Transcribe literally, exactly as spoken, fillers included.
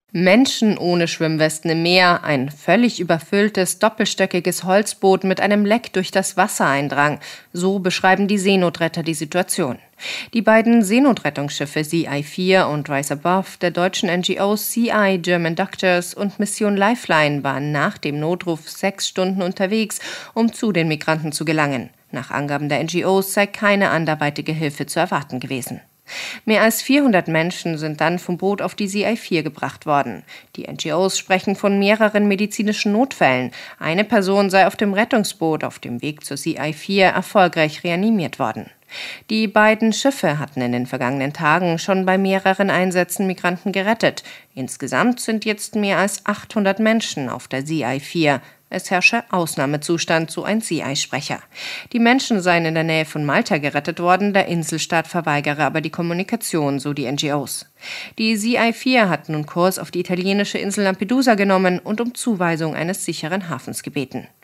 Menschen ohne Schwimmwesten im Meer, ein völlig überfülltes, doppelstöckiges Holzboot mit einem Leck durch das Wasser eindrang. So beschreiben die Seenotretter die Situation. Die beiden Seenotrettungsschiffe Sea I vier und Rise Above der deutschen N G Os Sea Eye, German Doctors und Mission Lifeline waren nach dem Notruf sechs Stunden unterwegs, um zu den Migranten zu gelangen. Nach Angaben der N G Os sei keine anderweitige Hilfe zu erwarten gewesen. Mehr als vierhundert Menschen sind dann vom Boot auf die Sea I vier gebracht worden. Die N G Os sprechen von mehreren medizinischen Notfällen. Eine Person sei auf dem Rettungsboot auf dem Weg zur Sea I vier erfolgreich reanimiert worden. Die beiden Schiffe hatten in den vergangenen Tagen schon bei mehreren Einsätzen Migranten gerettet. Insgesamt sind jetzt mehr als achthundert Menschen auf der Sea I vier. Es herrsche Ausnahmezustand, so ein Sea I-Sprecher. Die Menschen seien in der Nähe von Malta gerettet worden, der Inselstaat verweigere aber die Kommunikation, so die N G Os. Die Sea I vier hat nun Kurs auf die italienische Insel Lampedusa genommen und um Zuweisung eines sicheren Hafens gebeten.